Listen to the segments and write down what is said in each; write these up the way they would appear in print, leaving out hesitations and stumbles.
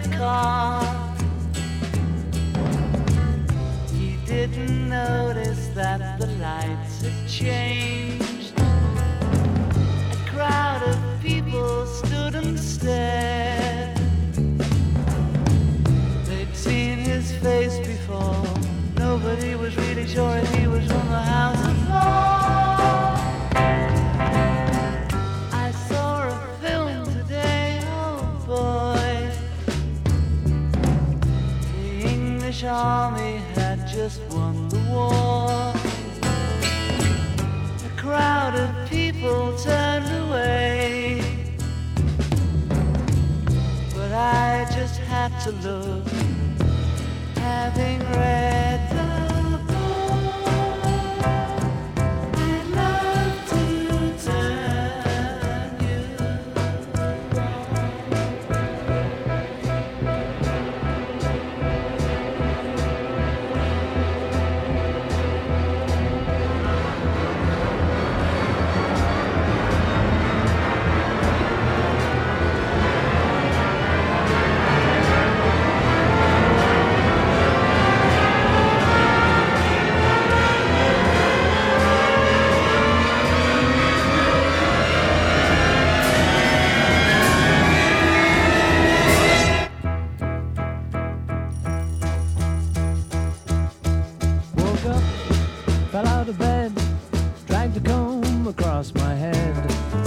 car. He didn't notice that the lights had changed. A crowd of people stood and stared. They'd seen his face before. Nobody was really sure if he was from the House of Lords. I saw a film today, oh boy. The English army had just won the war. A crowd of people turned away, but I just had to look, having read the fell out of bed, dragged a comb across my head.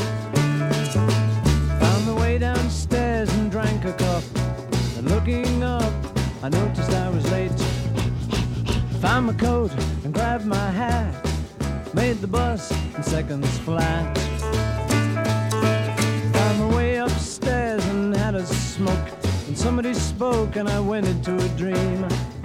Found my way downstairs and drank a cup. And looking up, I noticed I was late. Found my coat and grabbed my hat. Made the bus in seconds flat. Found my way upstairs and had a smoke. And somebody spoke and I went into a dream.